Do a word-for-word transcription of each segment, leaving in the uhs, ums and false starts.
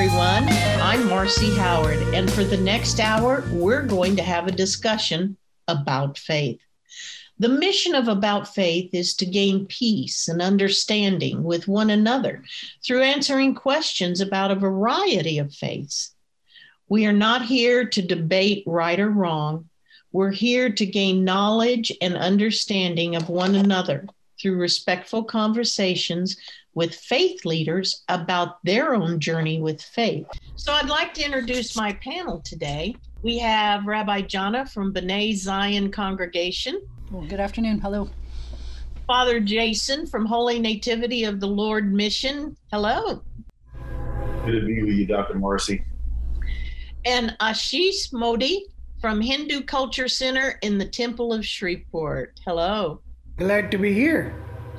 everyone. I'm Marcy Howard, and for the next hour, we're going to have a discussion about faith. The mission of About Faith is to gain peace and understanding with one another through answering questions about a variety of faiths. We are not here to debate right or wrong. We're here to gain knowledge and understanding of one another through respectful conversations with faith leaders about their own journey with faith. So I'd like to introduce my panel today. We have Rabbi Jana from B'nai Zion Congregation. Well, good afternoon. Hello. Father Jason from Holy Nativity of the Lord Mission. Hello. Good to be with you, Doctor Marcy. And Ashish Modi from Hindu Culture Center in the Temple of Shreveport. Hello. Glad to be here.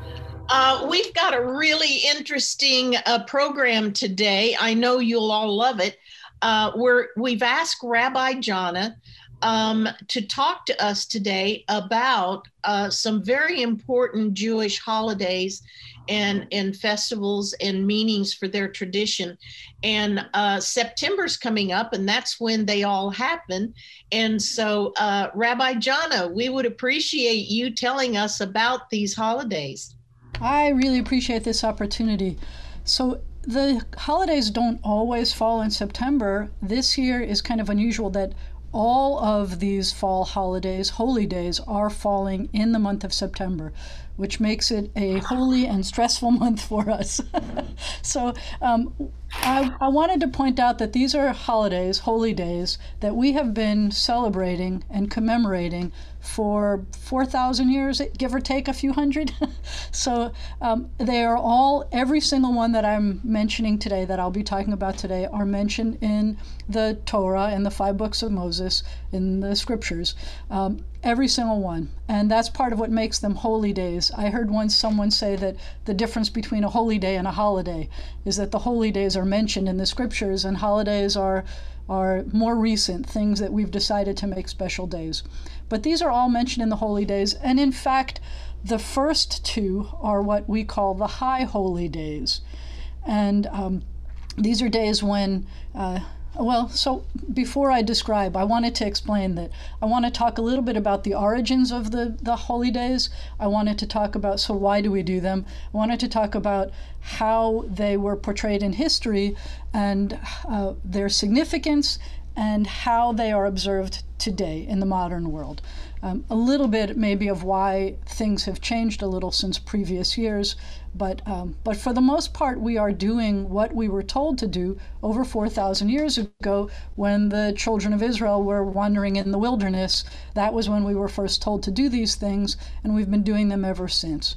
Uh, we've got a really interesting uh, program today. I know you'll all love it. Uh, we're, we've asked Rabbi Jana um, to talk to us today about uh, some very important Jewish holidays and, and festivals and meanings for their tradition. And uh, September's coming up, and that's when they all happen. And so, uh, Rabbi Jana, we would appreciate you telling us about these holidays. I really appreciate this opportunity. So the holidays don't always fall in September. This year is kind of unusual that all of these fall holidays, holy days, are falling in the month of September, which makes it a holy and stressful month for us. So um, I, I wanted to point out that these are holidays, holy days, that we have been celebrating and commemorating for four thousand years, give or take a few hundred. So um, they are all, every single one that I'm mentioning today, that I'll be talking about today, are mentioned in the Torah and the five books of Moses, in the scriptures, um, every single one. And that's part of what makes them holy days. I heard once someone say that the difference between a holy day and a holiday is that the holy days are mentioned in the scriptures and holidays are are more recent things that we've decided to make special days. But these are all mentioned in the holy days. And in fact, the first two are what we call the high holy days. And um, these are days when, uh, well, so before I describe, I wanted to explain that I want to talk a little bit about the origins of the, the holy days. I wanted to talk about, so why do we do them? I wanted to talk about how they were portrayed in history and uh, their significance and how they are observed today in the modern world. Um, a little bit maybe of why things have changed a little since previous years, but um, but for the most part, we are doing what we were told to do over four thousand years ago when the children of Israel were wandering in the wilderness. That was when we were first told to do these things, and we've been doing them ever since.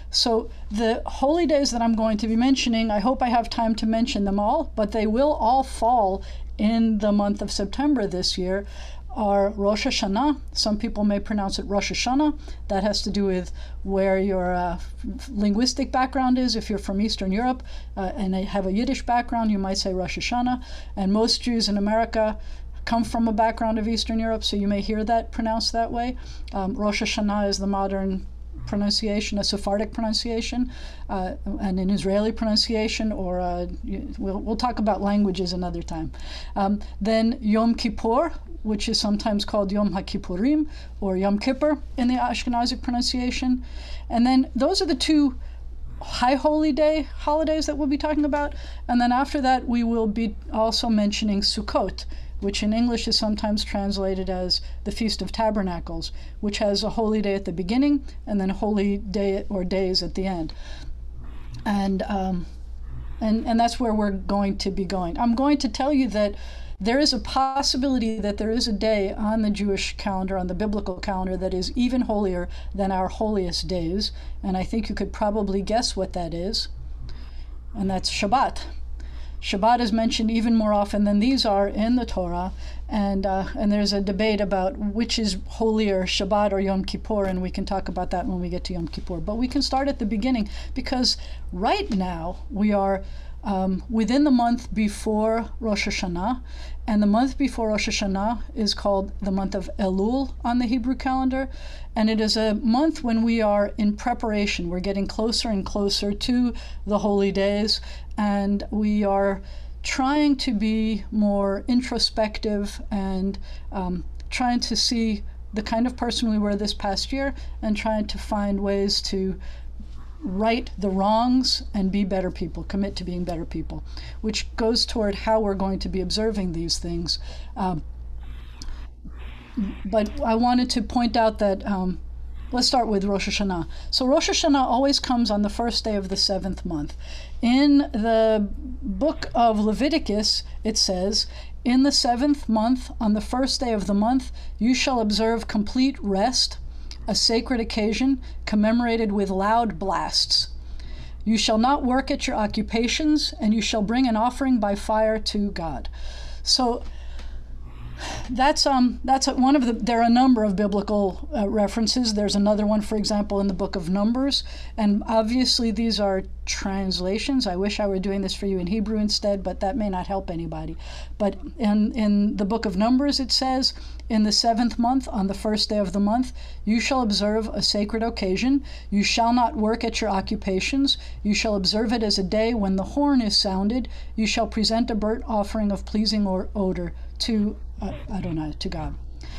So the holy days that I'm going to be mentioning, I hope I have time to mention them all, but they will all fall in the month of September this year, are Rosh Hashanah. Some people may pronounce it Rosh Hashanah. That has to do with where your uh, linguistic background is. If you're from Eastern Europe uh, and have a Yiddish background, you might say Rosh Hashanah. And most Jews in America come from a background of Eastern Europe, so you may hear that pronounced that way. Um, Rosh Hashanah is the modern pronunciation, a Sephardic pronunciation, uh, and an Israeli pronunciation, or uh, we'll, we'll talk about languages another time. Um, then Yom Kippur, which is sometimes called Yom HaKippurim or Yom Kippur in the Ashkenazic pronunciation. And then those are the two high holy day holidays that we'll be talking about. And then after that, we will be also mentioning Sukkot, which in English is sometimes translated as the Feast of Tabernacles, which has a holy day at the beginning and then a holy day or days at the end. And, um, and, and that's where we're going to be going. I'm going to tell you that there is a possibility that there is a day on the Jewish calendar, on the biblical calendar, that is even holier than our holiest days. And I think you could probably guess what that is. And that's Shabbat. Shabbat is mentioned even more often than these are in the Torah, and uh, and there's a debate about which is holier, Shabbat or Yom Kippur, and we can talk about that when we get to Yom Kippur. But we can start at the beginning, because right now we are um, within the month before Rosh Hashanah, and the month before Rosh Hashanah is called the month of Elul on the Hebrew calendar, and it is a month when we are in preparation. We're getting closer and closer to the holy days, and we are trying to be more introspective and um, trying to see the kind of person we were this past year and trying to find ways to right the wrongs and be better people, commit to being better people, which goes toward how we're going to be observing these things. Um, but I wanted to point out that, um, let's start with Rosh Hashanah. So Rosh Hashanah always comes on the first day of the seventh month. In the book of Leviticus, it says, in the seventh month, on the first day of the month, you shall observe complete rest, a sacred occasion commemorated with loud blasts. You shall not work at your occupations, and you shall bring an offering by fire to God. So that's um that's a, one of the, there are a number of biblical uh, references. There's another one, for example, in the book of Numbers, and obviously these are translations. I wish I were doing this for you in Hebrew instead, but that may not help anybody. But in in the book of Numbers it says, in the seventh month, on the first day of the month, you shall observe a sacred occasion. You shall not work at your occupations. You shall observe it as a day when the horn is sounded. You shall present a burnt offering of pleasing or odor to uh, Adonai, to God.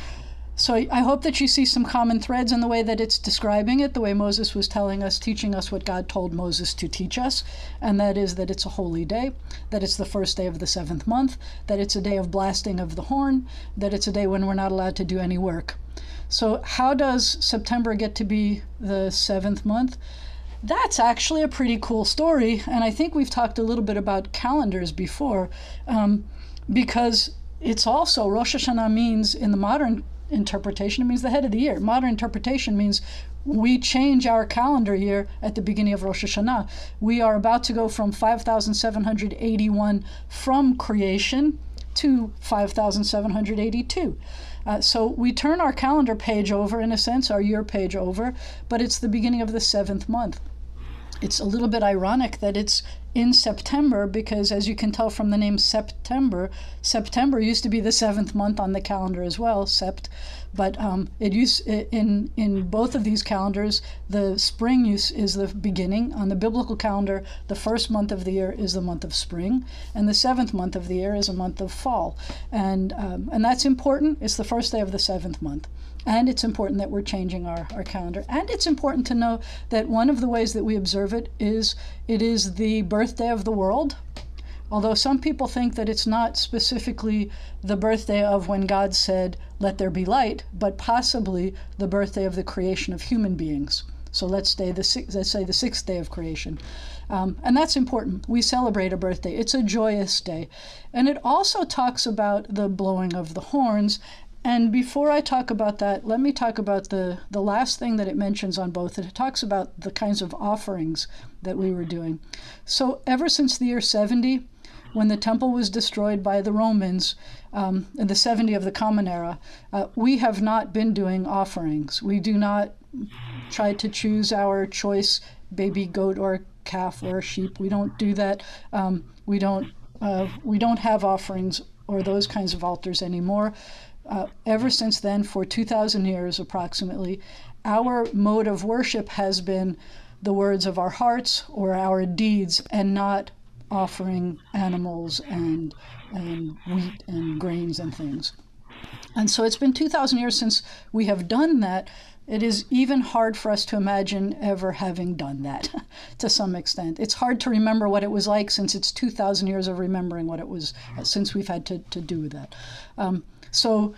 So I hope that you see some common threads in the way that it's describing it, the way Moses was telling us, teaching us what God told Moses to teach us, and that is that it's a holy day, that it's the first day of the seventh month, that it's a day of blasting of the horn, that it's a day when we're not allowed to do any work. So how does September get to be the seventh month? That's actually a pretty cool story, and I think we've talked a little bit about calendars before, um, because it's also, Rosh Hashanah means, in the modern interpretation, it means the head of the year. Modern interpretation means we change our calendar year at the beginning of Rosh Hashanah. We are about to go from five thousand seven hundred eighty-one from creation to five thousand seven hundred eighty-two. Uh, so we turn our calendar page over, in a sense, our year page over, but it's the beginning of the seventh month. It's a little bit ironic that it's in September because, as you can tell from the name September, September used to be the seventh month on the calendar as well, sept. But um, it used in in both of these calendars, the spring use is the beginning. On the biblical calendar, the first month of the year is the month of spring, and the seventh month of the year is a month of fall, and um, and that's important. It's the first day of the seventh month. And it's important that we're changing our, our calendar. And it's important to know that one of the ways that we observe it is it is the birthday of the world. Although some people think that it's not specifically the birthday of when God said, let there be light, but possibly the birthday of the creation of human beings. So let's say the, six, let's say the sixth day of creation. Um, and that's important. We celebrate a birthday. It's a joyous day. And it also talks about the blowing of the horns. And before I talk about that, let me talk about the, the last thing that it mentions on both. It talks about the kinds of offerings that we were doing. So ever since the year seventy, when the temple was destroyed by the Romans, um, in the seventy of the Common Era, uh, we have not been doing offerings. We do not try to choose our choice baby goat or calf or sheep. We don't do that. Um, we don't uh, we don't have offerings or those kinds of altars anymore. Uh, ever since then, for two thousand years approximately, our mode of worship has been the words of our hearts or our deeds, and not offering animals and, and wheat and grains and things. And so it's been two thousand years since we have done that. It is even hard for us to imagine ever having done that to some extent. It's hard to remember what it was like, since it's two thousand years of remembering what it was, since we've had to, to do that. Um, So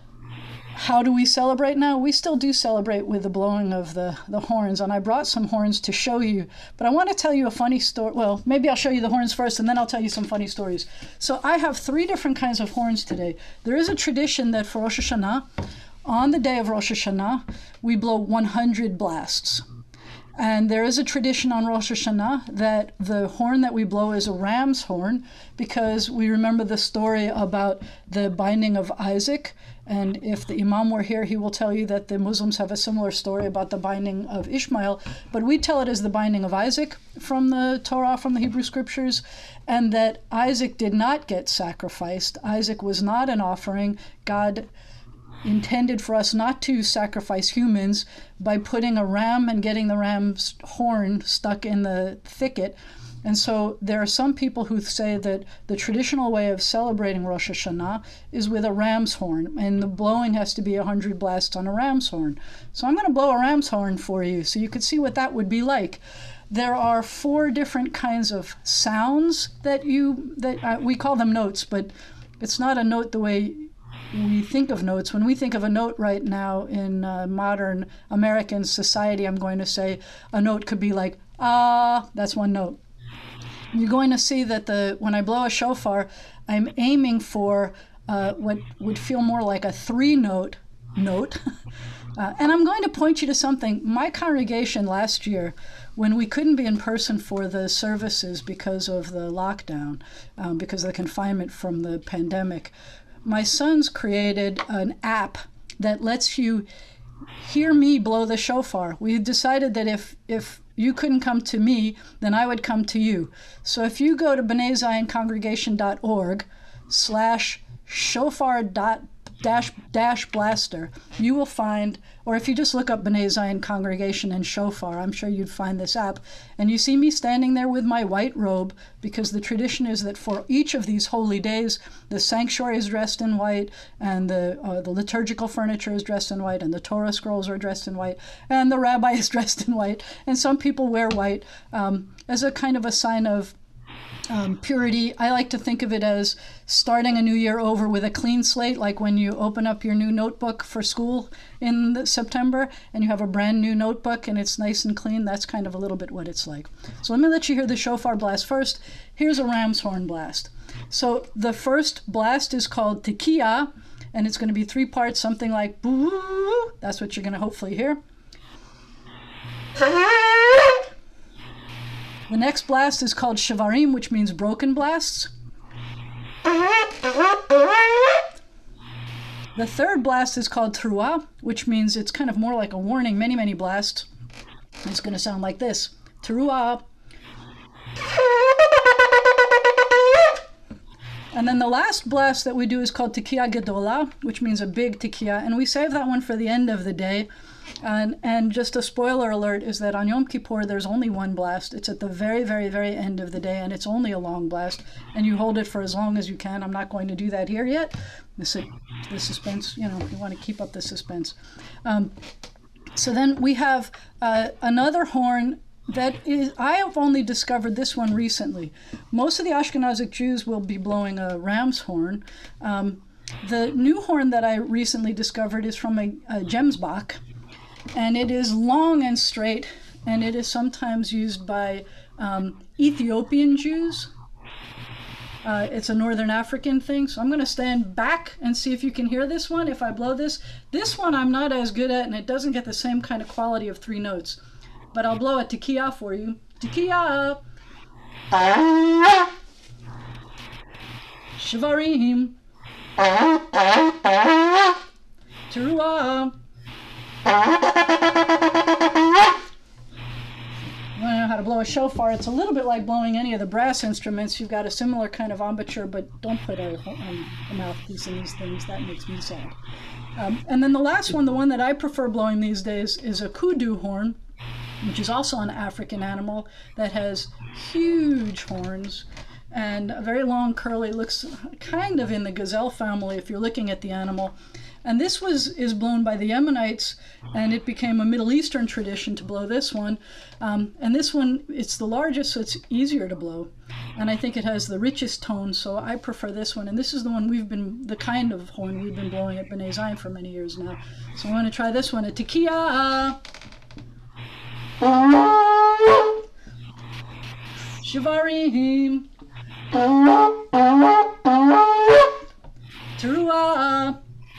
how do we celebrate now? We still do celebrate with the blowing of the, the horns, and I brought some horns to show you. But I want to tell you a funny story. Well, maybe I'll show you the horns first, and then I'll tell you some funny stories. So I have three different kinds of horns today. There is a tradition that for Rosh Hashanah, on the day of Rosh Hashanah, we blow one hundred blasts. And there is a tradition on Rosh Hashanah that the horn that we blow is a ram's horn, because we remember the story about the binding of Isaac. And if the Imam were here, he will tell you that the Muslims have a similar story about the binding of Ishmael. But we tell it as the binding of Isaac from the Torah, from the Hebrew Scriptures, and that Isaac did not get sacrificed. Isaac was not an offering. God intended for us not to sacrifice humans by putting a ram and getting the ram's horn stuck in the thicket. And so there are some people who say that the traditional way of celebrating Rosh Hashanah is with a ram's horn, and the blowing has to be one hundred blasts on a ram's horn. So I'm going to blow a ram's horn for you so you could see what that would be like. There are four different kinds of sounds that you, that uh, we call them notes, but it's not a note the way we think of notes. When we think of a note right now in uh, modern American society, I'm going to say a note could be like, ah, that's one note. You're going to see that the when I blow a shofar, I'm aiming for uh, what would feel more like a three-note note. uh, and I'm going to point you to something. My congregation last year, when we couldn't be in person for the services because of the lockdown, um, because of the confinement from the pandemic, my sons created an app that lets you hear me blow the shofar. We decided that if if you couldn't come to me, then I would come to you. So if you go to bnei zion congregation dot org slash shofar dot dash dash blaster, you will find, or if you just look up Bnei Zion Congregation and Shofar, I'm sure you'd find this app. And you see me standing there with my white robe, because the tradition is that for each of these holy days, the sanctuary is dressed in white, and the uh, the liturgical furniture is dressed in white, and the Torah scrolls are dressed in white, and the rabbi is dressed in white. And some people wear white um, as a kind of a sign of Um, purity. I like to think of it as starting a new year over with a clean slate, like when you open up your new notebook for school in the September and you have a brand new notebook and it's nice and clean. That's kind of a little bit what it's like. So let me let you hear the shofar blast first. Here's a ram's horn blast. So the first blast is called Tekiah, and it's going to be three parts, something like boo. That's what you're going to hopefully hear. The next blast is called Shavarim, which means broken blasts. The third blast is called Teruah, which means it's kind of more like a warning, many, many blasts. It's going to sound like this. Teruah. And then the last blast that we do is called Tekiah Gedolah, which means a big Tekiah, and we save that one for the end of the day. And, and just a spoiler alert is that on Yom Kippur, there's only one blast. It's at the very, very, very end of the day, and it's only a long blast. And you hold it for as long as you can. I'm not going to do that here yet. The, the suspense, you know, you want to keep up the suspense. Um, so then we have uh, another horn that is, I have only discovered this one recently. Most of the Ashkenazic Jews will be blowing a ram's horn. Um, the new horn that I recently discovered is from a, a Gemsbach. And it is long and straight, and it is sometimes used by um, Ethiopian Jews. Uh, it's a Northern African thing. So I'm going to stand back and see if you can hear this one. If I blow this, this one I'm not as good at, and it doesn't get the same kind of quality of three notes. But I'll blow a Tekiah for you. Tekiah. Shavarim. Teruah. You want to know how to blow a shofar? It's a little bit like blowing any of the brass instruments. You've got a similar kind of embouchure, but don't put a, um, a mouthpiece in these things. That makes me sad. Um, and then the last one, the one that I prefer blowing these days, is a kudu horn, which is also an African animal that has huge horns and a very long curly, looks kind of in the gazelle family if you're looking at the animal. And this was is blown by the Yemenites, and it became a Middle Eastern tradition to blow this one. Um, and this one, it's the largest, so it's easier to blow. And I think it has the richest tone, so I prefer this one. And this is the one we've been, the kind of horn we've been blowing at Bnei Zion for many years now. So I'm going to try this one, a Tekiah. Shavarim. Teruah.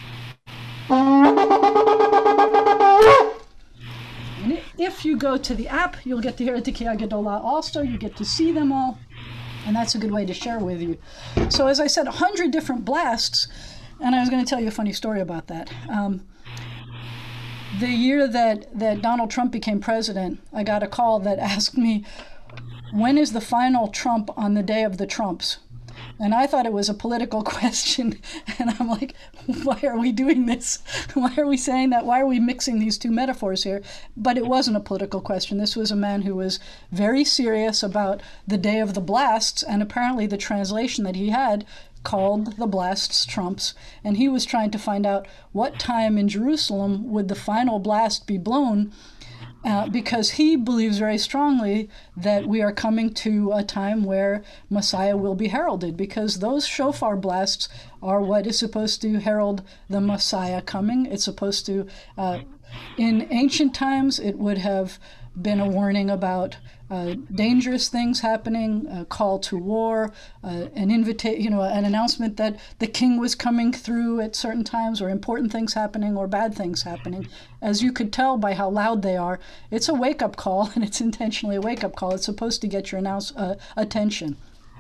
And if you go to the app, you'll get to hear Tekiah Gedolah also. You get to see them all, and that's a good way to share with you. So as I said, one hundred different blasts, and I was going to tell you a funny story about that. Um, the year that, that Donald Trump became president, I got a call that asked me, when is the final Trump on the day of the Trumps? And I thought it was a political question. And I'm like, why are we doing this? Why are we saying that? Why are we mixing these two metaphors here? But it wasn't a political question. This was a man who was very serious about the day of the blasts, and apparently the translation that he had called the blasts trumps. And he was trying to find out what time in Jerusalem would the final blast be blown, Uh, because he believes very strongly that we are coming to a time where Messiah will be heralded, because those shofar blasts are what is supposed to herald the Messiah coming. It's supposed to, uh, in ancient times, it would have been a warning about uh, dangerous things happening, a call to war, uh, an invita- you know, an announcement that the king was coming through at certain times, or important things happening or bad things happening. As you could tell by how loud they are, it's a wake-up call, and it's intentionally a wake-up call. It's supposed to get your announce- uh, attention.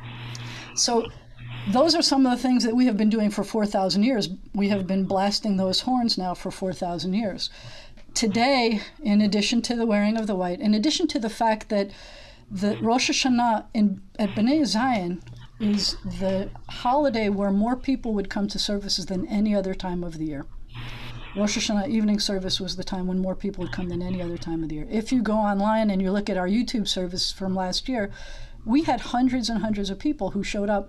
So those are some of the things that we have been doing for four thousand years. We have been blasting those horns now for four thousand years. Today, in addition to the wearing of the white, in addition to the fact that the Rosh Hashanah in, at Bnei Zion is the holiday where more people would come to services than any other time of the year. Rosh Hashanah evening service was the time when more people would come than any other time of the year. If you go online and you look at our YouTube service from last year, we had hundreds and hundreds of people who showed up,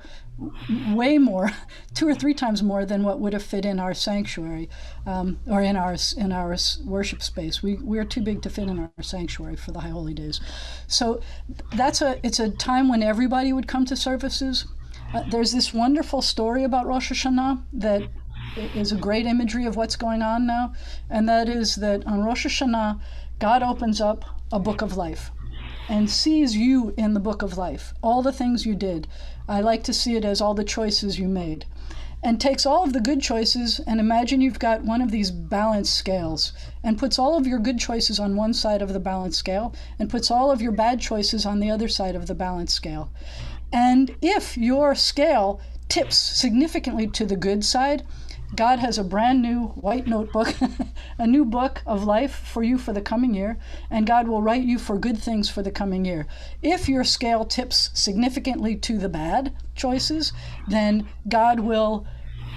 way more, two or three times more than what would have fit in our sanctuary, um, or in our in our worship space. We we're too big to fit in our sanctuary for the High Holy Days. So that's a it's a time when everybody would come to services. Uh, there's this wonderful story about Rosh Hashanah that is a great imagery of what's going on now, and that is that on Rosh Hashanah, God opens up a book of life and sees you in the book of life, all the things you did. I like to see it as all the choices you made, and takes all of the good choices, and imagine you've got one of these balance scales, and puts all of your good choices on one side of the balance scale, and puts all of your bad choices on the other side of the balance scale. And if your scale tips significantly to the good side, God has a brand new white notebook, a new book of life for you for the coming year, and God will write you for good things for the coming year. If your scale tips significantly to the bad choices, then God will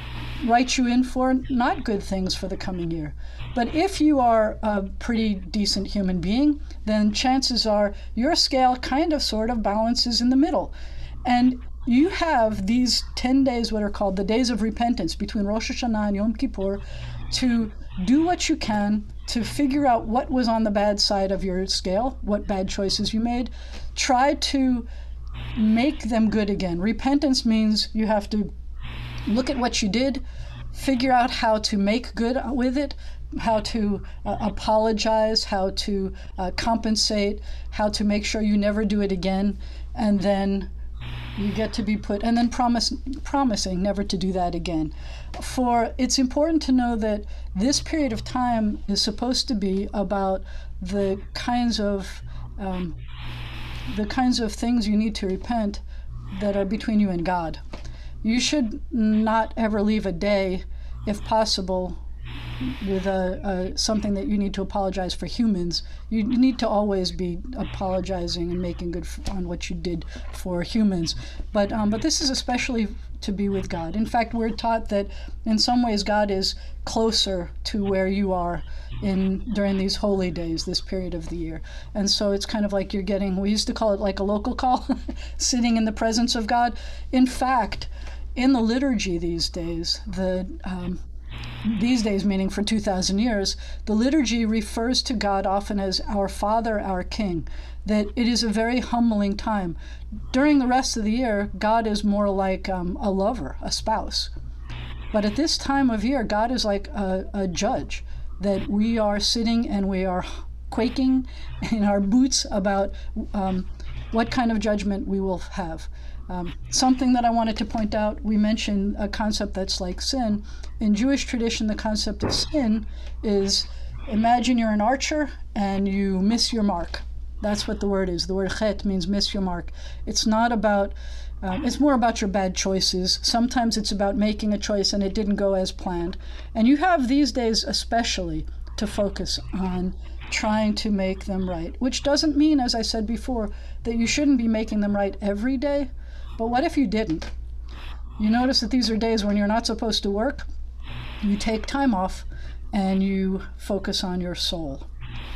write you in for not good things for the coming year. But if you are a pretty decent human being, then chances are your scale kind of sort of balances in the middle. And you have these ten days, what are called the days of repentance, between Rosh Hashanah and Yom Kippur, to do what you can to figure out what was on the bad side of your scale, what bad choices you made. Try to make them good again. Repentance means you have to look at what you did, figure out how to make good with it, how to uh, apologize, how to uh, compensate, how to make sure you never do it again, and then you get to be put, and then promise, promising never to do that again. For it's important to know that this period of time is supposed to be about the kinds of um, the kinds of things you need to repent that are between you and God. You should not ever leave a day, if possible, with a, a something that you need to apologize for humans. You need to always be apologizing and making good f- on what you did for humans. But um, but this is especially to be with God. In fact, we're taught that in some ways God is closer to where you are in during these holy days, this period of the year. And so it's kind of like you're getting, we used to call it like a local call, sitting in the presence of God. In fact, in the liturgy these days, the um, these days meaning for two thousand years, the liturgy refers to God often as our Father, our King, that it is a very humbling time. During the rest of the year, God is more like um, a lover, a spouse. But at this time of year, God is like a, a judge, that we are sitting and we are quaking in our boots about um, what kind of judgment we will have. Um, something that I wanted to point out, we mentioned a concept that's like sin. In Jewish tradition, the concept of sin is, imagine you're an archer and you miss your mark. That's what the word is. The word chet means miss your mark. It's not about, um, it's more about your bad choices. Sometimes it's about making a choice and it didn't go as planned. And you have these days especially to focus on trying to make them right, which doesn't mean, as I said before, that you shouldn't be making them right every day. But what if you didn't? You notice that these are days when you're not supposed to work. You take time off and you focus on your soul.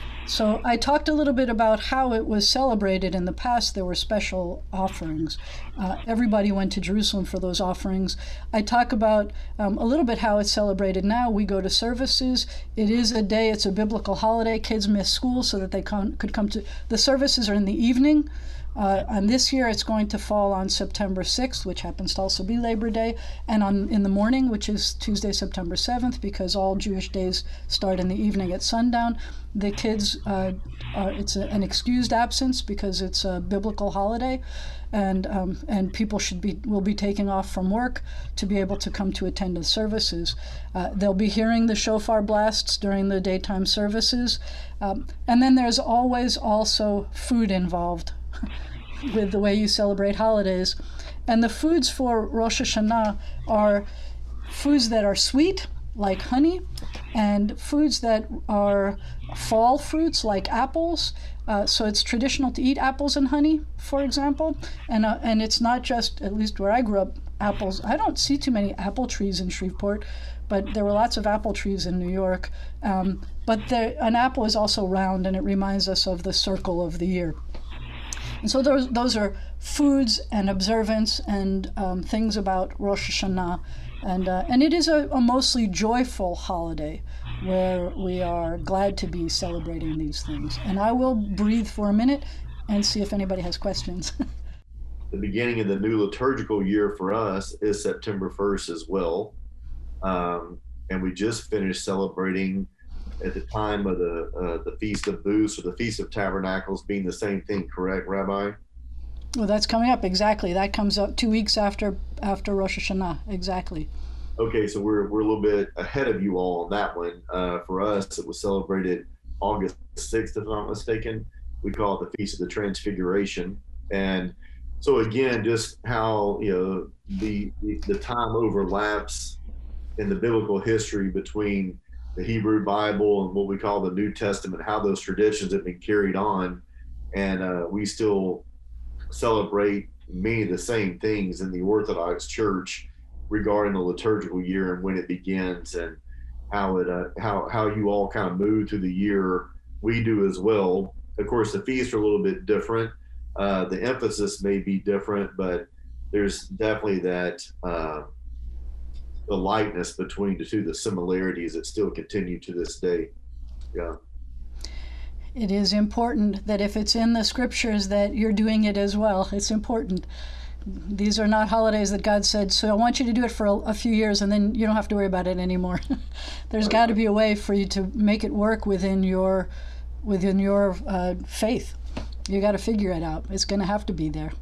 So I talked a little bit about how it was celebrated in the past. There were special offerings. Uh, everybody went to Jerusalem for those offerings. I talk about um, a little bit how it's celebrated now. We go to services. It is a day, it's a biblical holiday. Kids miss school so that they con- could come to, the services are in the evening. Uh, and this year it's going to fall on September sixth, which happens to also be Labor Day, and on in the morning, which is Tuesday, September seventh, because all Jewish days start in the evening at sundown. The kids, uh, are, it's a, an excused absence because it's a biblical holiday, and um, and people should be will be taking off from work to be able to come to attend the services. Uh, they'll be hearing the shofar blasts during the daytime services, um, and then there's always also food involved with the way you celebrate holidays. And the foods for Rosh Hashanah are foods that are sweet, like honey, and foods that are fall fruits, like apples. Uh, so it's traditional to eat apples and honey, for example. And uh, and it's not just, at least where I grew up, apples. I don't see too many apple trees in Shreveport, but there were lots of apple trees in New York. Um, but there, an apple is also round, and it reminds us of the circle of the year. And so those those are foods and observance and um, things about Rosh Hashanah. And uh, and it is a, a mostly joyful holiday where we are glad to be celebrating these things. And I will breathe for a minute and see if anybody has questions. The beginning of the new liturgical year for us is September first as well. Um, and we just finished celebrating at the time of the uh, the Feast of Booths, or the Feast of Tabernacles, being the same thing, correct, Rabbi? Well, that's coming up, exactly. That comes up two weeks after after Rosh Hashanah, exactly. Okay, so we're we're a little bit ahead of you all on that one. Uh, for us, it was celebrated August sixth, if I'm not mistaken. We call it the Feast of the Transfiguration. And so again, just how, you know, the the time overlaps in the biblical history between the Hebrew Bible and what we call the New Testament, how those traditions have been carried on. And uh, we still celebrate many of the same things in the Orthodox Church regarding the liturgical year and when it begins, and how it uh, how how you all kind of move through the year. We do as well. Of course, the feasts are a little bit different. Uh, the emphasis may be different, but there's definitely that uh, the likeness between the two, the similarities that still continue to this day. Yeah. It is important that if it's in the scriptures that you're doing it as well. It's important. These are not holidays that God said, so I want you to do it for a, a few years and then you don't have to worry about it anymore. There's got to be a way for you to make it work within your within your uh, faith. You got to figure it out. It's going to have to be there.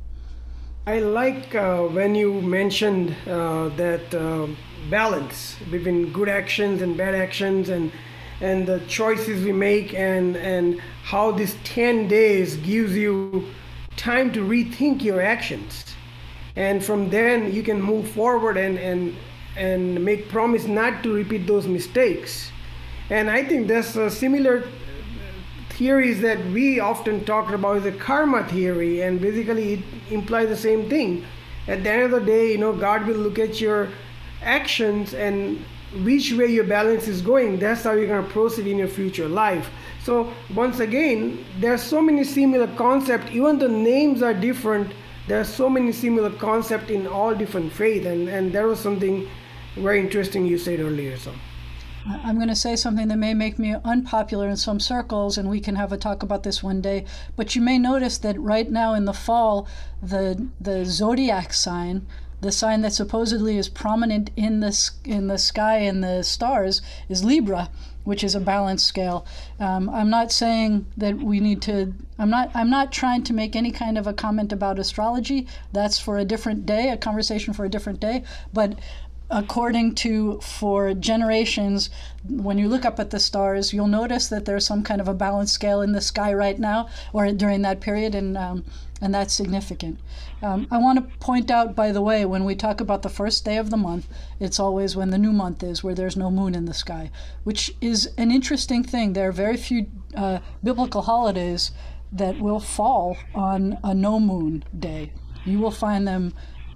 I like uh, when you mentioned uh, that uh, balance between good actions and bad actions, and and the choices we make, and and how this ten days gives you time to rethink your actions, and from then you can move forward and and and make promise not to repeat those mistakes. And I think that's a similar theories that we often talk about is the karma theory, and basically it implies the same thing. At the end of the day, you know, God will look at your actions and which way your balance is going. That's how you're going to proceed in your future life. So once again, there are so many similar concepts. Even the names are different. There are so many similar concepts in all different faiths, and and that was something very interesting you said earlier. So I'm going to say something that may make me unpopular in some circles, and we can have a talk about this one day. But you may notice that right now in the fall, the the zodiac sign, the sign that supposedly is prominent in the in the sky and the stars, is Libra, which is a balance scale. Um, I'm not saying that we need to. I'm not. I'm not trying to make any kind of a comment about astrology. That's for a different day, a conversation for a different day. But according to, for generations, when you look up at the stars, you'll notice that there's some kind of a balance scale in the sky right now, or during that period, and um, and that's significant. Um, I want to point out, by the way, when we talk about the first day of the month, it's always when the new month is, where there's no moon in the sky, which is an interesting thing. There are very few uh, biblical holidays that will fall on a no moon day. You will find them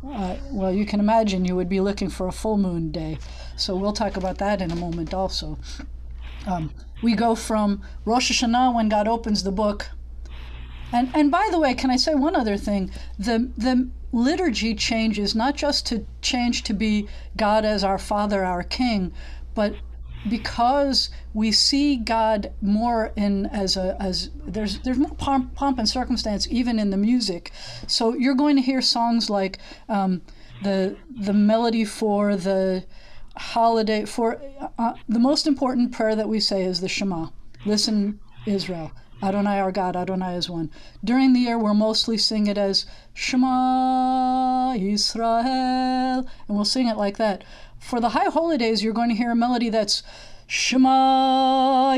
uh, well, you can imagine you would be looking for a full moon day. So we'll talk about that in a moment also. Um, we go from Rosh Hashanah, when God opens the book. And and by the way, can I say one other thing? The the liturgy changes, not just to change to be God as our Father, our King, but because we see God more in as a as there's there's more pomp, pomp and circumstance even in the music. So you're going to hear songs like um, the the melody for the holiday for uh, the most important prayer that we say is the Shema. Listen, Israel, Adonai our God, Adonai is one. During the year, we'll mostly sing it as Shema Yisrael, and we'll sing it like that. For the high holy days, you're going to hear a melody that's Shema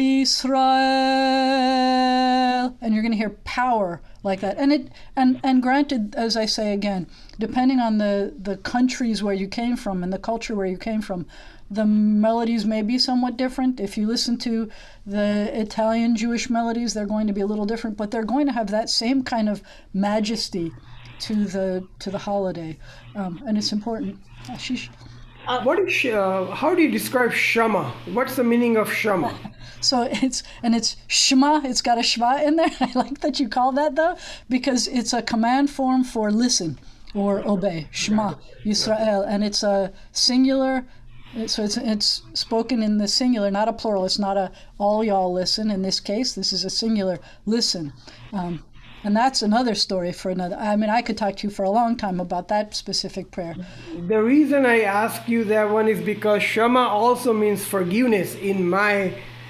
Yisrael, and you're going to hear power like that. And it and and granted, as I say again, depending on the the countries where you came from and the culture where you came from, the melodies may be somewhat different. If you listen to the Italian Jewish melodies, they're going to be a little different, but they're going to have that same kind of majesty to the to the holiday, um, and it's important. Ashish. Uh, what is uh, how do you describe Shema? What's the meaning of Shema? So it's and it's Shema. It's got a Shema in there. I like that you call that though, because it's a command form for listen or obey. Shema Yisrael, and it's a singular. So it's it's spoken in the singular, not a plural. It's not a all y'all listen. In this case, this is a singular listen. Um, And that's another story for another. I mean, I could talk to you for a long time about that specific prayer. The reason I ask you that one is because Shema also means forgiveness in my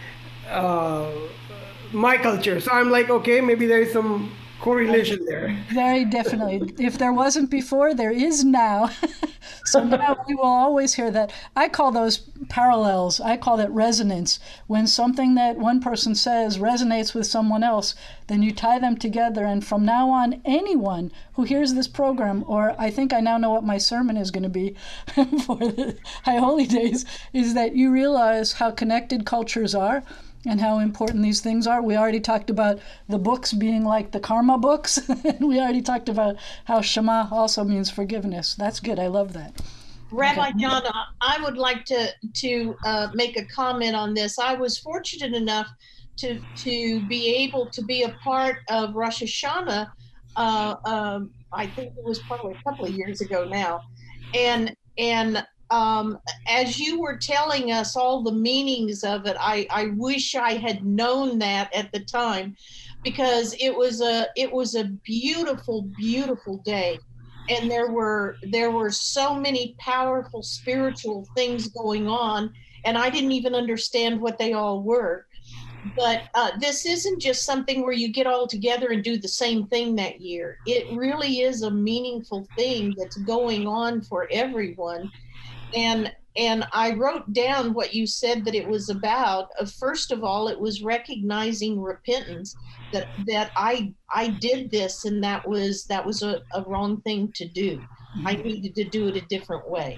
uh, my culture. So I'm like, okay, maybe there is some correlation there. Very definitely. If there wasn't before, there is now. So now we will always hear that. I call those parallels. I call that resonance. When something that one person says resonates with someone else, then you tie them together. And from now on, anyone who hears this program, or I think I now know what my sermon is going to be for the High Holy Days, is that you realize how connected cultures are and how important these things are. We already talked about the books being like the karma books. And we already talked about how Shema also means forgiveness. That's good. I love that. Rabbi Okay. John, I would like to to uh, make a comment on this. I was fortunate enough to to be able to be a part of Rosh Hashanah. Uh, um, I think it was probably a couple of years ago now, and and um, as you were telling us all the meanings of it, I, I wish I had known that at the time, because it was a it was a beautiful, beautiful day. And there were there were so many powerful spiritual things going on, and I didn't even understand what they all were. But uh, this isn't just something where you get all together and do the same thing that year. It really is a meaningful thing that's going on for everyone. And and I wrote down what you said that it was about. Uh, first of all, it was recognizing repentance, that that I I did this and that was that was a, a wrong thing to do. I needed to do it a different way.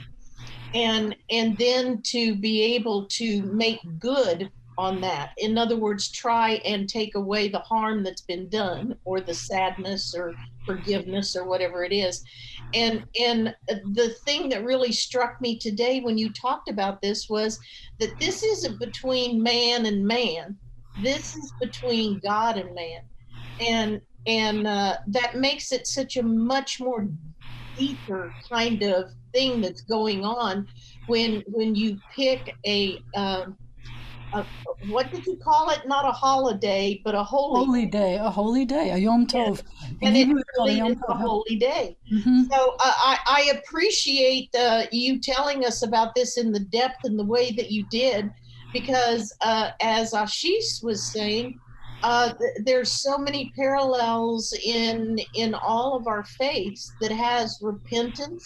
And and then to be able to make good on that. In other words, try and take away the harm that's been done, or the sadness or forgiveness or whatever it is. And and the thing that really struck me today when you talked about this was that this isn't between man and man. This is between God and man. And and uh, that makes it such a much more deeper kind of thing that's going on when when you pick a um, Uh, what did you call it? Not a holiday, but a holy, Holy day, a holy day, a Yom Tov. In and it Hebrew, it's called a really Yom is a Tov. holy day. Mhm. So uh, I, I appreciate uh, you telling us about this in the depth and the way that you did, because uh, as Ashish was saying, uh, th- there's so many parallels in in all of our faiths that has repentance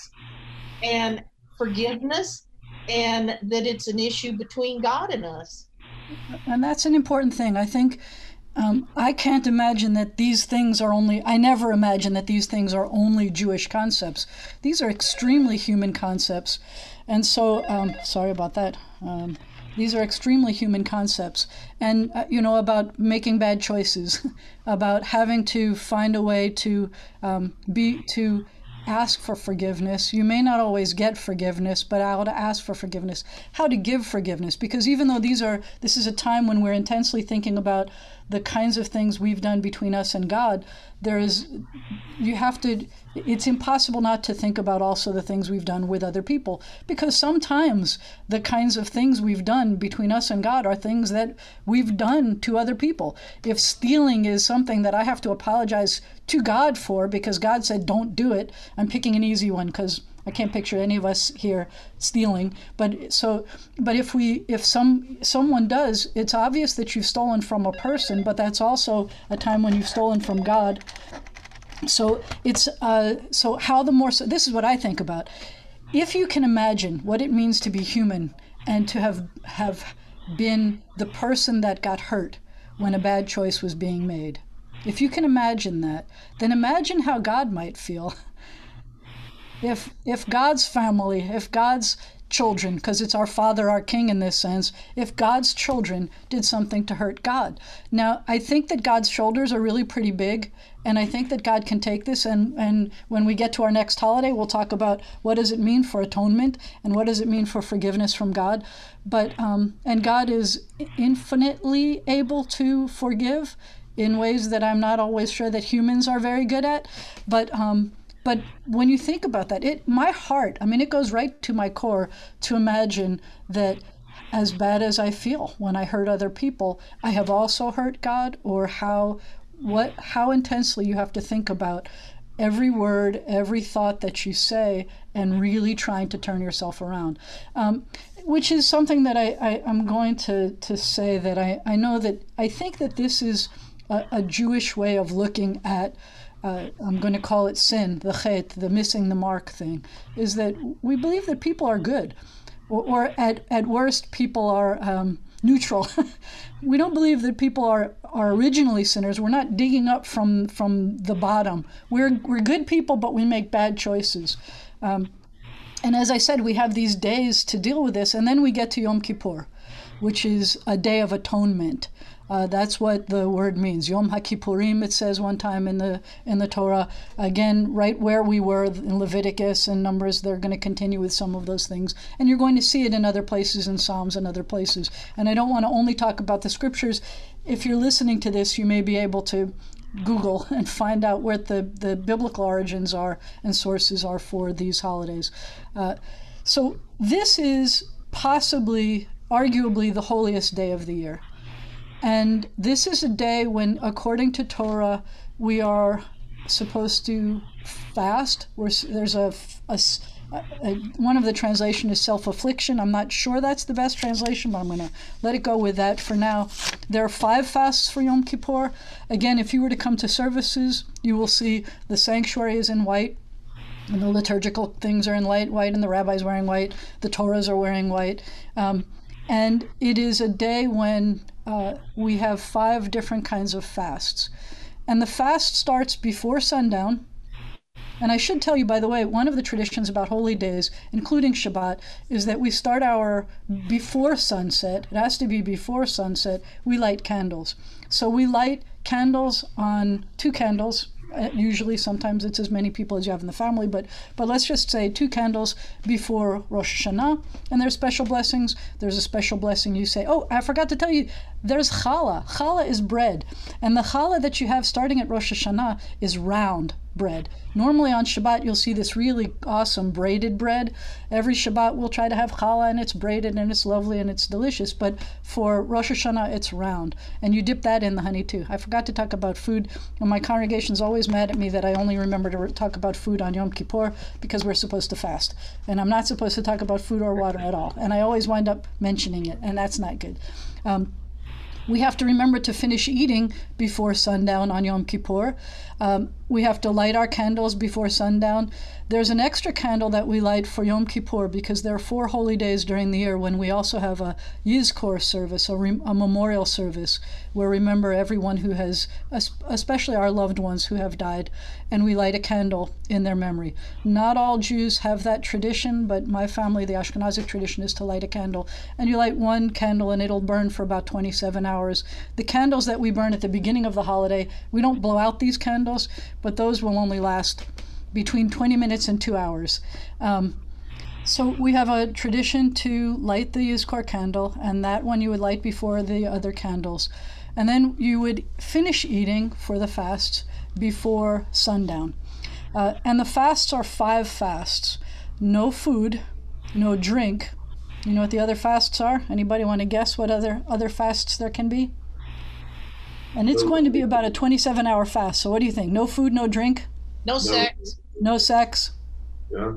and forgiveness, and that it's an issue between God and us. And that's an important thing. I think um, I can't imagine that these things are only, I never imagine that these things are only Jewish concepts. These are extremely human concepts. And so, um, sorry about that. Um, these are extremely human concepts. And, uh, you know, about making bad choices, about having to find a way to um, be, to ask for forgiveness. You may not always get forgiveness, but how to ask for forgiveness, how to give forgiveness. Because even though these are, this is a time when we're intensely thinking about the kinds of things we've done between us and God, there is, you have to, it's impossible not to think about also the things we've done with other people. Because sometimes the kinds of things we've done between us and God are things that we've done to other people. If stealing is something that I have to apologize to God for because God said don't do it, I'm picking an easy one because I can't picture any of us here stealing. But so, but if we, if some someone does, it's obvious that you've stolen from a person, but that's also a time when you've stolen from God. So it's uh, so how the more. So this is what I think about. If you can imagine what it means to be human and to have have been the person that got hurt when a bad choice was being made, if you can imagine that, then imagine how God might feel. If if God's family, if God's children, because it's our Father, our King in this sense, if God's children did something to hurt God. Now, I think that God's shoulders are really pretty big, and I think that God can take this, and, and when we get to our next holiday, we'll talk about what does it mean for atonement, and what does it mean for forgiveness from God. But um, and God is infinitely able to forgive in ways that I'm not always sure that humans are very good at, but um, But when you think about that, it my heart, I mean, it goes right to my core to imagine that as bad as I feel when I hurt other people, I have also hurt God, or how what how intensely you have to think about every word, every thought that you say, and really trying to turn yourself around. Um, which is something that I, I, I'm going to, to say that I, I know that I think that this is a, a Jewish way of looking at Uh, I'm going to call it sin, the chet, the missing the mark thing, is that we believe that people are good, or, or at, at worst, people are um, neutral. We don't believe that people are, are originally sinners. We're not digging up from, from the bottom. We're, we're good people, but we make bad choices. Um, and as I said, we have these days to deal with this, and then we get to Yom Kippur, which is a day of atonement. Uh, that's what the word means. Yom HaKippurim, it says one time in the in the Torah. Again, right where we were in Leviticus and Numbers, they're going to continue with some of those things. And you're going to see it in other places, in Psalms and other places. And I don't want to only talk about the scriptures. If you're listening to this, you may be able to Google and find out where the, the biblical origins are and sources are for these holidays. Uh, so this is possibly, arguably, the holiest day of the year. And this is a day when, according to Torah, we are supposed to fast. We're, there's a, a, a, one of the translations is self-affliction. I'm not sure that's the best translation, but I'm going to let it go with that for now. There are five fasts for Yom Kippur. Again, if you were to come to services, you will see the sanctuary is in white, and the liturgical things are in light white, and the rabbis wearing white, the Torahs are wearing white. Um, and it is a day when Uh, we have five different kinds of fasts. And the fast starts before sundown. And I should tell you, by the way, one of the traditions about holy days, including Shabbat, is that we start our before sunset. It has to be before sunset. We light candles. So we light candles on two candles. Usually, sometimes it's as many people as you have in the family, but but let's just say two candles before Rosh Hashanah, and there's special blessings. There's a special blessing you say. Oh, I forgot to tell you, there's challah. Challah is bread, and the challah that you have starting at Rosh Hashanah is round bread. Normally on Shabbat, you'll see this really awesome braided bread. Every Shabbat, we'll try to have challah, and it's braided, and it's lovely, and it's delicious. But for Rosh Hashanah, it's round, and you dip that in the honey too. I forgot to talk about food, and my congregation's always mad at me that I only remember to talk about food on Yom Kippur because we're supposed to fast, and I'm not supposed to talk about food or water at all. And I always wind up mentioning it, and that's not good. Um, We have to remember to finish eating before sundown on Yom Kippur. Um, we have to light our candles before sundown. There's an extra candle that we light for Yom Kippur because there are four holy days during the year when we also have a Yizkor service, a, re- a memorial service, where we remember everyone who has, especially our loved ones who have died, and we light a candle in their memory. Not all Jews have that tradition, but my family, the Ashkenazic tradition, is to light a candle. And you light one candle and it'll burn for about twenty-seven hours. The candles that we burn at the beginning of the holiday, we don't blow out these candles, but those will only last between twenty minutes and two hours. Um, so we have a tradition to light the Yizkor candle, and that one you would light before the other candles. And then you would finish eating for the fasts before sundown. Uh, and the fasts are five fasts. No food, no drink. You know what the other fasts are? Anybody want to guess what other, other fasts there can be? And it's going to be about a twenty-seven hour fast. So what do you think? No food, no drink? No sex. No sex? Yeah.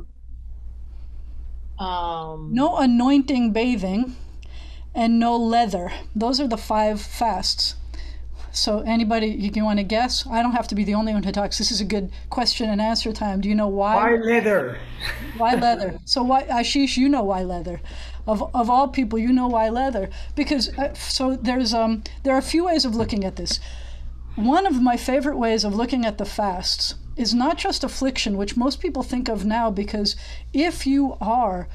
Um, No anointing bathing, and no leather. Those are the five fasts. So anybody, you can want to guess? I don't have to be the only one who talks. This is a good question and answer time. Do you know why? Why leather? Why leather? So why, Ashish, you know why leather. Of of all people, you know why leather. Because, uh, so there's um there are a few ways of looking at this. One of my favorite ways of looking at the fasts is not just affliction, which most people think of now, because if you are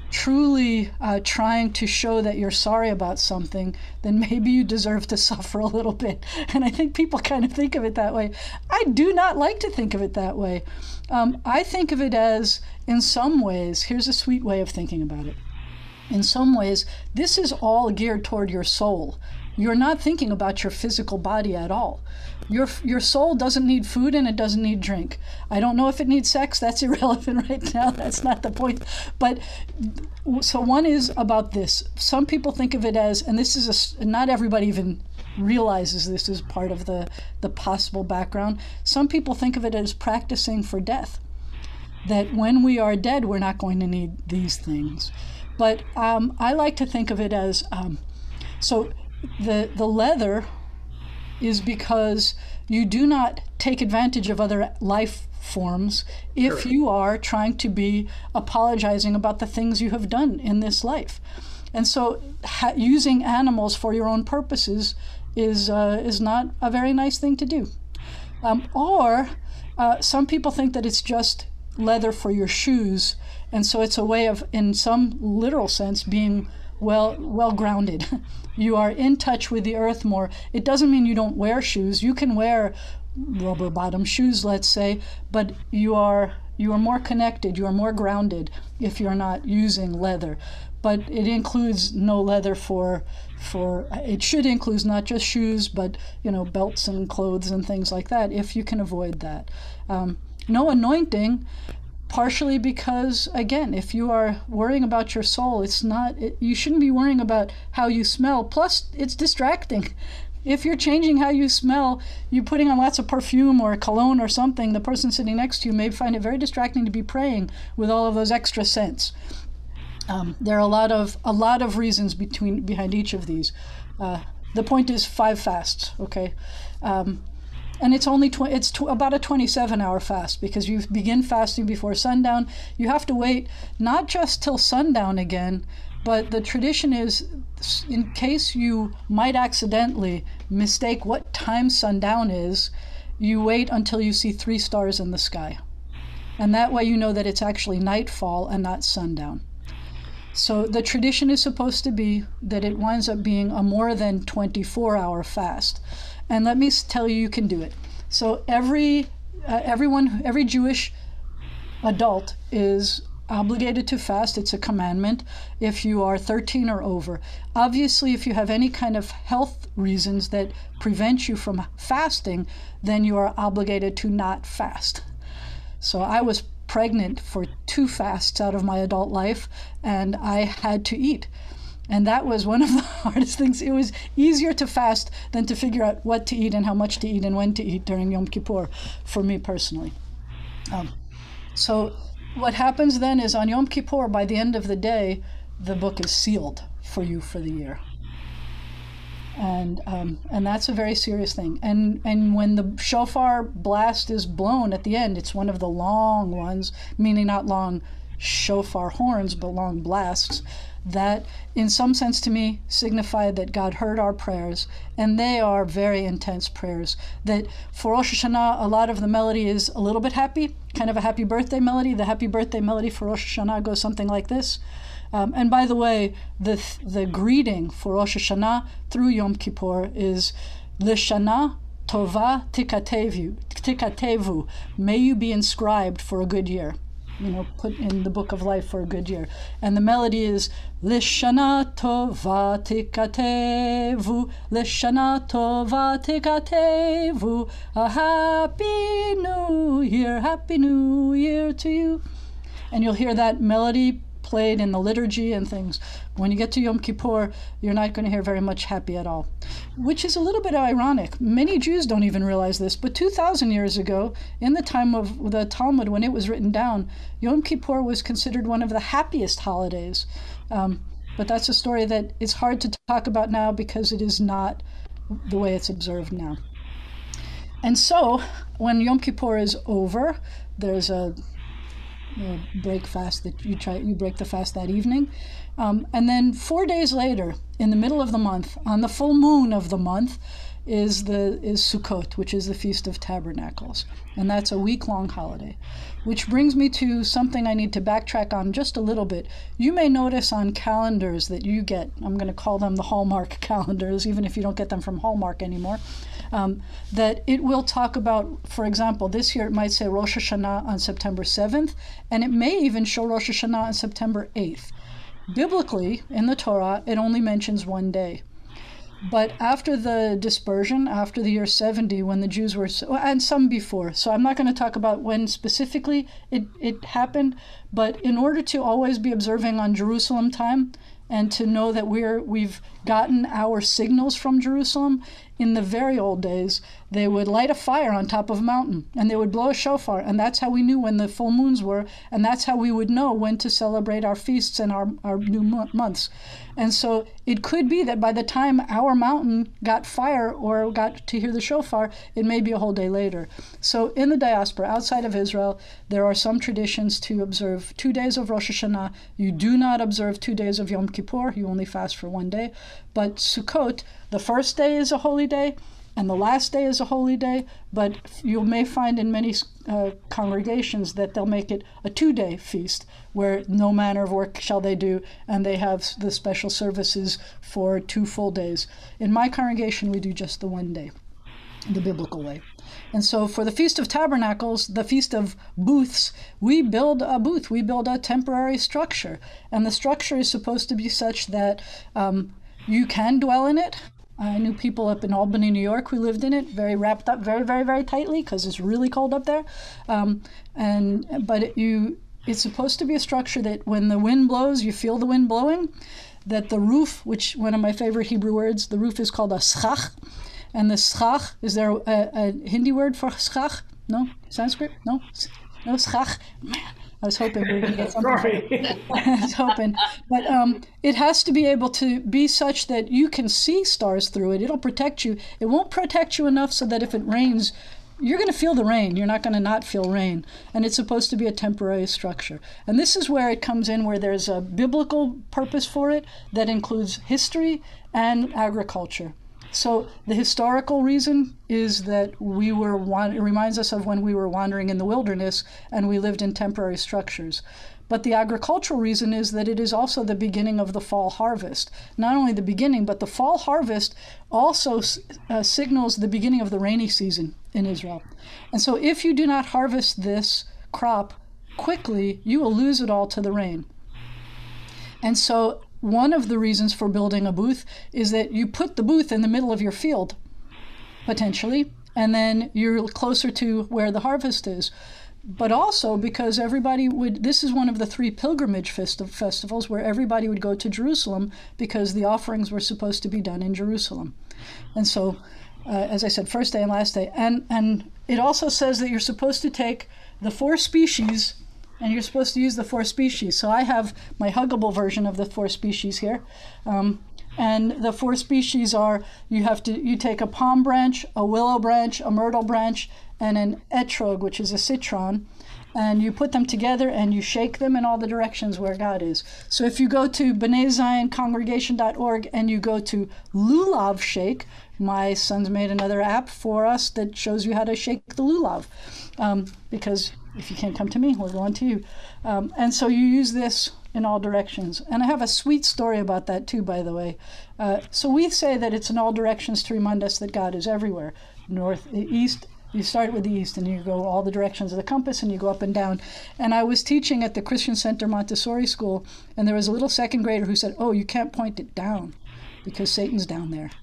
truly uh, trying to show that you're sorry about something, then maybe you deserve to suffer a little bit. And I think people kind of think of it that way. I do not like to think of it that way. Um, I think of it as, in some ways, here's a sweet way of thinking about it. In some ways, this is all geared toward your soul. You're not thinking about your physical body at all. Your your soul doesn't need food and it doesn't need drink. I don't know if it needs sex. That's irrelevant right now. That's not the point. But so one is about this. Some people think of it as, and this is a, not everybody even realizes this is part of the, the possible background. Some people think of it as practicing for death. That when we are dead, we're not going to need these things. But um, I like to think of it as, um, so the the leather is because you do not take advantage of other life forms if Sure. you are trying to be apologizing about the things you have done in this life. And so ha- using animals for your own purposes is uh, is not a very nice thing to do. Um, or uh, some people think that it's just leather for your shoes, and so it's a way of, in some literal sense, being well well grounded. You are in touch with the earth more. It doesn't mean you don't wear shoes. You can wear rubber bottom shoes, let's say, but you are you are more connected, you are more grounded if you're not using leather. But it includes no leather for for it should include not just shoes, but you know, belts and clothes and things like that, if you can avoid that. Um, no anointing, partially because, again, if you are worrying about your soul, it's not, it, you shouldn't be worrying about how you smell. Plus, it's distracting. If you're changing how you smell, you're putting on lots of perfume or cologne or something, the person sitting next to you may find it very distracting to be praying with all of those extra scents. Um, there are a lot of a lot of reasons between behind each of these. Uh, the point is five fasts, okay? Um, And it's only tw- it's tw- about a twenty-seven hour fast, because you begin fasting before sundown. You have to wait not just till sundown again, but the tradition is, in case you might accidentally mistake what time sundown is, you wait until you see three stars in the sky. And that way you know that it's actually nightfall and not sundown. So the tradition is supposed to be that it winds up being a more than twenty-four hour fast. And let me tell you, you can do it. So every uh, everyone, every Jewish adult is obligated to fast. It's a commandment if you are thirteen or over. Obviously, if you have any kind of health reasons that prevent you from fasting, then you are obligated to not fast. So I was pregnant for two fasts out of my adult life, and I had to eat. And that was one of the hardest things. It was easier to fast than to figure out what to eat and how much to eat and when to eat during Yom Kippur, for me personally. Um, so what happens then is on Yom Kippur, by the end of the day, the book is sealed for you for the year. And um, and that's a very serious thing. And and when the shofar blast is blown at the end, it's one of the long ones, meaning not long shofar horns, but long blasts, that in some sense to me signify that God heard our prayers, and they are very intense prayers. That for Rosh Hashanah, a lot of the melody is a little bit happy, kind of a happy birthday melody. The happy birthday melody for Rosh Hashanah goes something like this. Um, and by the way, the the greeting for Rosh Hashanah through Yom Kippur is L'Shana Tova Tikatevu. tikatevu, may you be inscribed for a good year. You know, put in the book of life for a good year. And the melody is Lishana tova tikatevu, Lishana tova tikatevu, a happy new year, happy new year to you. And you'll hear that melody played in the liturgy and things. When you get to Yom Kippur, you're not going to hear very much happy at all, which is a little bit ironic. Many Jews don't even realize this, but two thousand years ago, in the time of the Talmud, when it was written down, Yom Kippur was considered one of the happiest holidays. Um, but that's a story that it's hard to talk about now because it is not the way it's observed now. And so, when Yom Kippur is over, there's a You break fast that you try you break the fast that evening, um, and then four days later, in the middle of the month, on the full moon of the month, is the is Sukkot, which is the Feast of Tabernacles, and that's a week-long holiday. Which brings me to something I need to backtrack on just a little bit. You may notice on calendars that you get, I'm going to call them the Hallmark calendars, even if you don't get them from Hallmark anymore, um, that it will talk about, for example, this year it might say Rosh Hashanah on September seventh, and it may even show Rosh Hashanah on September eighth. Biblically, in the Torah, it only mentions one day. But after the dispersion, after the year seventy, when the Jews were, and some before, so I'm not going to talk about when specifically it, it happened, but in order to always be observing on Jerusalem time and to know that we're, we've gotten our signals from Jerusalem, in the very old days, they would light a fire on top of a mountain and they would blow a shofar, and that's how we knew when the full moons were, and that's how we would know when to celebrate our feasts and our, our new months. And so it could be that by the time our mountain got fire or got to hear the shofar, it may be a whole day later. So in the diaspora, outside of Israel, there are some traditions to observe two days of Rosh Hashanah. You do not observe two days of Yom Kippur. You only fast for one day. But Sukkot, the first day is a holy day, and the last day is a holy day, but you may find in many uh, congregations that they'll make it a two-day feast, where no manner of work shall they do, and they have the special services for two full days. In my congregation, we do just the one day, the biblical way. And so for the Feast of Tabernacles, the Feast of Booths, we build a booth, we build a temporary structure, and the structure is supposed to be such that um, you can dwell in it. I knew people up in Albany, New York, who lived in it, very wrapped up, very, very, very tightly, because it's really cold up there. Um, and but it, you, it's supposed to be a structure that when the wind blows, you feel the wind blowing. That the roof, which one of my favorite Hebrew words, the roof is called a schach, and the schach, is there a, a Hindi word for schach? No, Sanskrit? No, no schach. Man. I was hoping we were going to get something. Sorry. I was hoping. But um, it has to be able to be such that you can see stars through it. It'll protect you. It won't protect you enough so that if it rains, you're going to feel the rain. You're not going to not feel rain. And it's supposed to be a temporary structure. And this is where it comes in, where there's a biblical purpose for it that includes history and agriculture. So the historical reason is that we were, it reminds us of when we were wandering in the wilderness and we lived in temporary structures. But the agricultural reason is that it is also the beginning of the fall harvest. Not only the beginning, but the fall harvest also uh, signals the beginning of the rainy season in Israel. And so if you do not harvest this crop quickly, you will lose it all to the rain. And so one of the reasons for building a booth is that you put the booth in the middle of your field, potentially, and then you're closer to where the harvest is. But also because everybody would, this is one of the three pilgrimage festi- festivals where everybody would go to Jerusalem because the offerings were supposed to be done in Jerusalem. And so, uh, as I said, first day and last day. And, and it also says that you're supposed to take the four species and you're supposed to use the four species. So I have my huggable version of the four species here. Um, and the four species are, you have to, you take a palm branch, a willow branch, a myrtle branch, and an etrog, which is a citron, and you put them together and you shake them in all the directions where God is. So if you go to B'nai Zion Congregation dot org and you go to Lulav Shake, my son's made another app for us that shows you how to shake the lulav, um, because if you can't come to me, we're going to you. Um, and so you use this in all directions. And I have a sweet story about that too, by the way. Uh, so we say that it's in all directions to remind us that God is everywhere, north, east, You start with the east and you go all the directions of the compass and you go up and down. And I was teaching at the Christian Center Montessori School, and there was a little second grader who said, oh, you can't point it down because Satan's down there.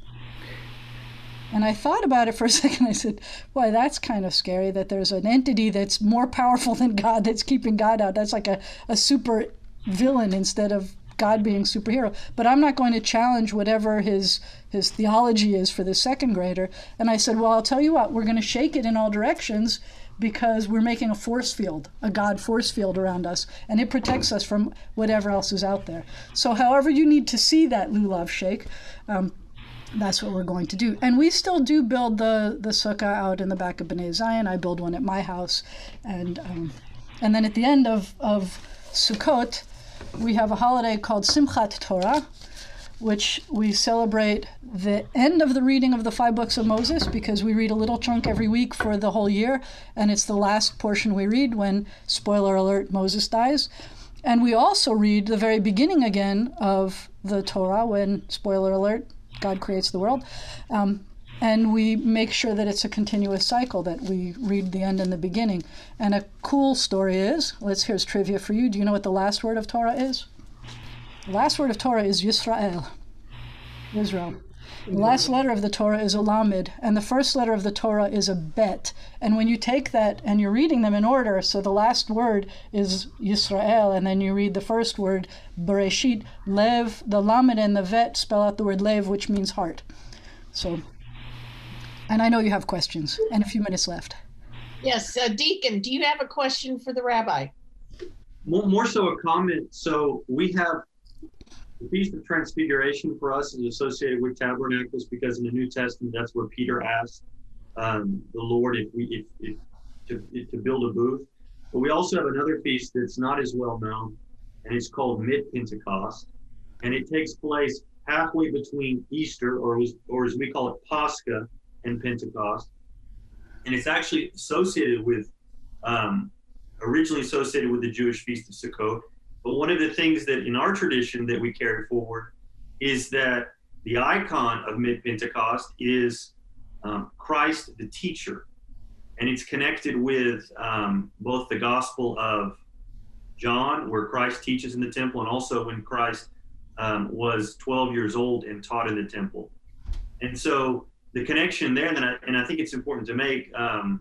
And I thought about it for a second. I said, boy, that's kind of scary that there's an entity that's more powerful than God that's keeping God out. That's like a, a super villain instead of God being superhero. But I'm not going to challenge whatever his his theology is for the second grader. And I said, well, I'll tell you what, we're going to shake it in all directions because we're making a force field, a God force field around us, and it protects us from whatever else is out there. So however you need to see that lulav shake, um, that's what we're going to do. And we still do build the, the sukkah out in the back of B'nai Zion. I build one at my house. And um, and then at the end of, of Sukkot, we have a holiday called Simchat Torah, which we celebrate the end of the reading of the five books of Moses, because we read a little chunk every week for the whole year, and it's the last portion we read when, spoiler alert, Moses dies. And we also read the very beginning again of the Torah when, spoiler alert, God creates the world. Um, and we make sure that it's a continuous cycle, that we read the end and the beginning. And a cool story is, let's here's trivia for you. Do you know what the last word of Torah is? The last word of Torah is Yisrael, Israel. The last letter of the Torah is a lamed, and the first letter of the Torah is a bet. And when you take that and you're reading them in order, so the last word is Yisrael, and then you read the first word, Bereshit, Lev, the lamed and the vet spell out the word Lev, which means heart. So, and I know you have questions, and a few minutes left. Yes, uh, Deacon, do you have a question for the rabbi? More, more so a comment. So we have the Feast of Transfiguration for us is associated with tabernacles because in the New Testament, that's where Peter asked um, the Lord if we if, if to, if, to build a booth. But we also have another feast that's not as well known, and it's called Mid-Pentecost, and it takes place halfway between Easter, or as, or as we call it, Pascha, and Pentecost, and it's actually associated with um, originally associated with the Jewish Feast of Sukkot. But one of the things that in our tradition that we carry forward is that the icon of Mid-Pentecost is um, Christ the teacher. And it's connected with um, both the Gospel of John, where Christ teaches in the temple, and also when Christ um, was twelve years old and taught in the temple. And so the connection there, and I, and I think it's important to make, um,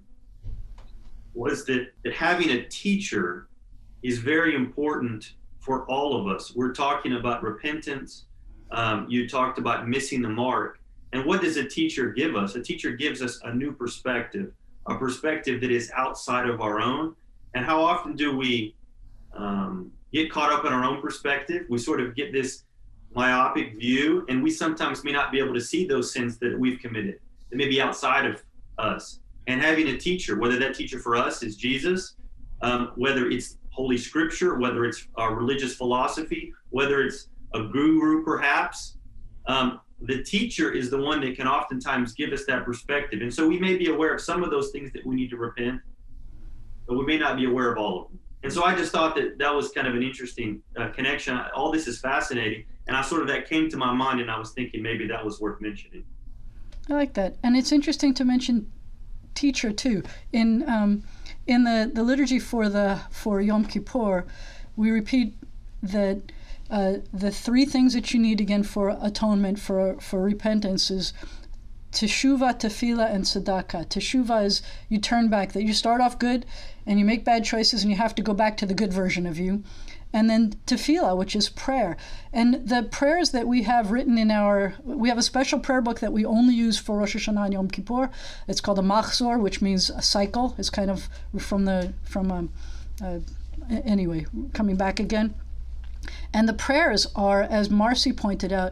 was that, that having a teacher is very important for all of us. We're talking about repentance. Um, you talked about missing the mark. And what does a teacher give us? A teacher gives us a new perspective, a perspective that is outside of our own. And how often do we um, get caught up in our own perspective? We sort of get this myopic view, and we sometimes may not be able to see those sins that we've committed, that may be outside of us. And having a teacher, whether that teacher for us is Jesus, um, whether it's Holy Scripture, whether it's our religious philosophy, whether it's a guru perhaps, um, the teacher is the one that can oftentimes give us that perspective. And so we may be aware of some of those things that we need to repent, but we may not be aware of all of them. And so I just thought that that was kind of an interesting uh, connection. All this is fascinating. And I sort of, that came to my mind, and I was thinking maybe that was worth mentioning. I like that. And it's interesting to mention teacher too. In um, in the, the liturgy for the for Yom Kippur, we repeat that uh, the three things that you need again for atonement, for for repentance, is teshuvah, tefillah, and tzedakah. Teshuvah is you turn back, that you start off good and you make bad choices and you have to go back to the good version of you. And then tefillah, which is prayer. And the prayers that we have written in our, we have a special prayer book that we only use for Rosh Hashanah and Yom Kippur. It's called a machzor, which means a cycle. It's kind of from the, from, um, uh, anyway, coming back again. And the prayers are, as Marcy pointed out,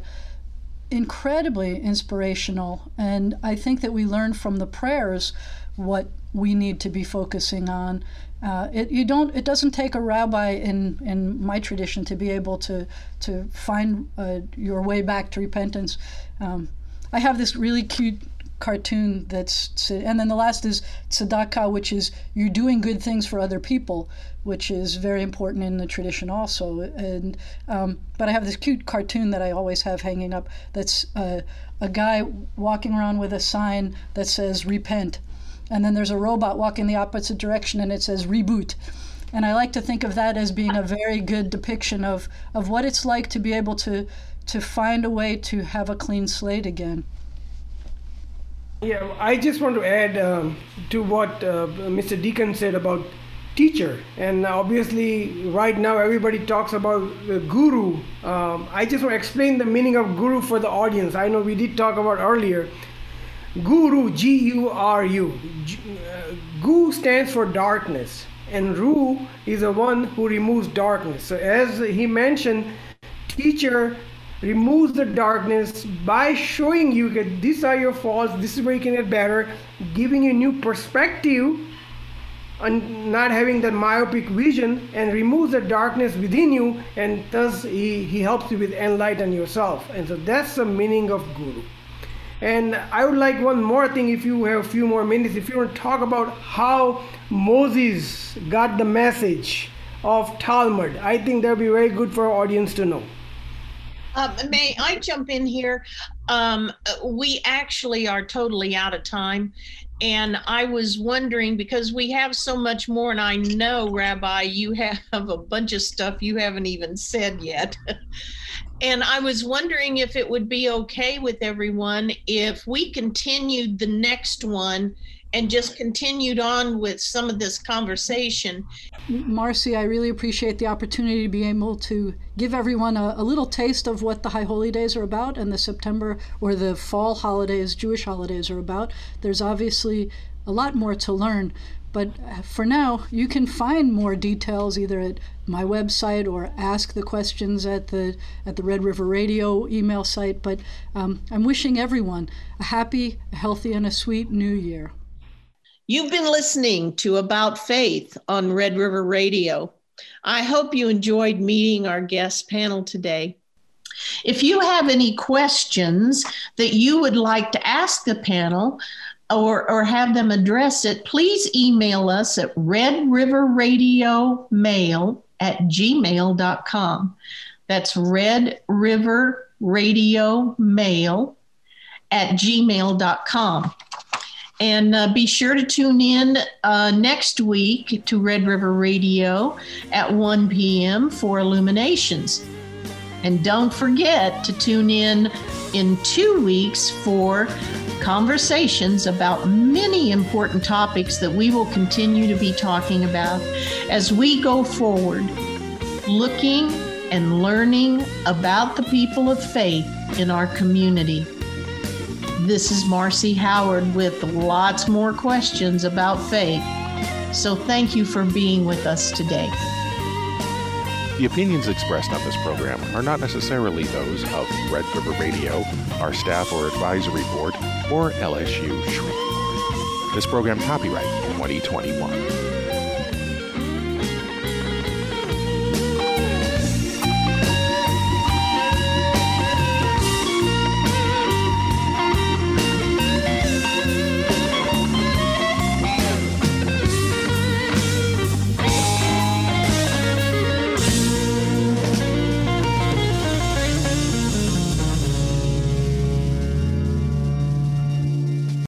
incredibly inspirational. And I think that we learn from the prayers what we need to be focusing on. Uh, it you don't. It doesn't take a rabbi in, in my tradition to be able to to find uh, your way back to repentance. Um, I have this really cute cartoon that's, and then the last is tzedakah, which is you're doing good things for other people, which is very important in the tradition also. And um, but I have this cute cartoon that I always have hanging up. That's uh, a guy walking around with a sign that says "Repent." and then there's a robot walking the opposite direction and it says reboot. And I like to think of that as being a very good depiction of, of what it's like to be able to, to find a way to have a clean slate again. Yeah, I just want to add um, to what uh, Mister Deacon said about teacher. And obviously, right now, everybody talks about the guru. Um, I just want to explain the meaning of guru for the audience. I know we did talk about earlier. Guru, G U R U. G, uh, Gu stands for darkness. And Ru is the one who removes darkness. So as he mentioned, teacher removes the darkness by showing you that these are your faults, this is where you can get better, giving you new perspective and not having that myopic vision, and removes the darkness within you, and thus he, he helps you with enlighten yourself. And so that's the meaning of guru. And I would like one more thing, if you have a few more minutes, if you want to talk about how Moses got the message of Talmud. I think that would be very good for our audience to know. Um, may I jump in here? Um, we actually are totally out of time. And I was wondering, because we have so much more, and I know, Rabbi, you have a bunch of stuff you haven't even said yet. And I was wondering if it would be okay with everyone if we continued the next one and just continued on with some of this conversation. Marcy, I really appreciate the opportunity to be able to give everyone a, a little taste of what the High Holy Days are about and the September or the fall holidays, Jewish holidays, are about. There's obviously a lot more to learn, but for now, you can find more details either at my website or ask the questions at the at the Red River Radio email site. But um, I'm wishing everyone a happy, a healthy, and a sweet new year. You've been listening to About Faith on Red River Radio. I hope you enjoyed meeting our guest panel today. If you have any questions that you would like to ask the panel or, or have them address it, please email us at redriverradiomail at gmail dot com. That's redriverradiomail at gmail dot com. And uh, be sure to tune in uh, next week to Red River Radio at one p.m. for Illuminations. And don't forget to tune in in two weeks for conversations about many important topics that we will continue to be talking about as we go forward, looking and learning about the people of faith in our community. This is Marcy Howard with lots more questions about faith. So thank you for being with us today. The opinions expressed on this program are not necessarily those of Red River Radio, our staff or advisory board, or L S U Shreveport. This program copyright twenty twenty-one.